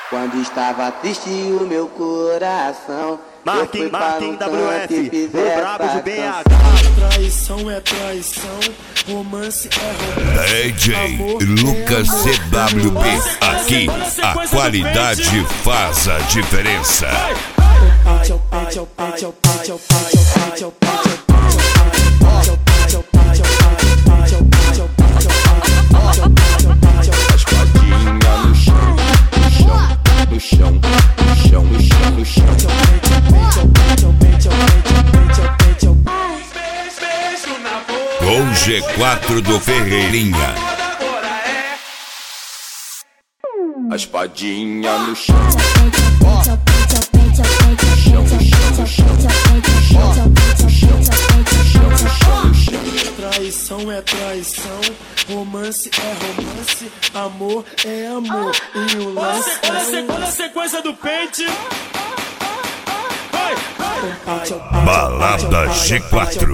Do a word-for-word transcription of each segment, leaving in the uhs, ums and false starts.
Quando estava triste o meu coração, Marquinhos, Marquinhos W F, o brabo do B H. Traição é traição, romance é romance. D J Lucas C W B, aqui a qualidade faz a diferença. Com G quatro do Ferreirinha. A espadinha no chão. Chão, chão, chão, chão. Traição é traição, romance é romance, amor é amor. E o lance é um... Olha a sequência do pente. Balada G quatro.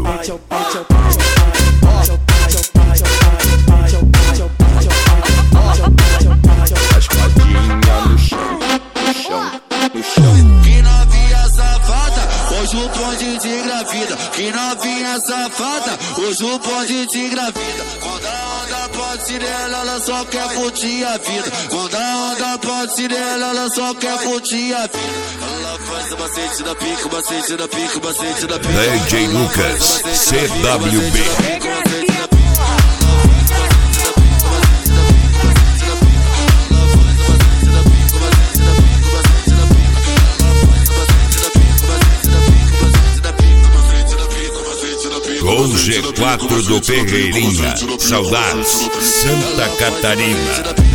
A espadinha no chão, no chão, no chão. Que novinha safada, hoje o bonde te engravida. Que novinha safada, hoje o bonde te engravida. Quando a onda pode se nela, ela só quer curtir a vida. Quando a onda pode se nela, ela só quer curtir a vida. Ela faz o macete da pica, o macete da pica, o macete da pica. D J Lucas C W B. Com G quatro do Ferreirinha. Saudades, Santa Catarina.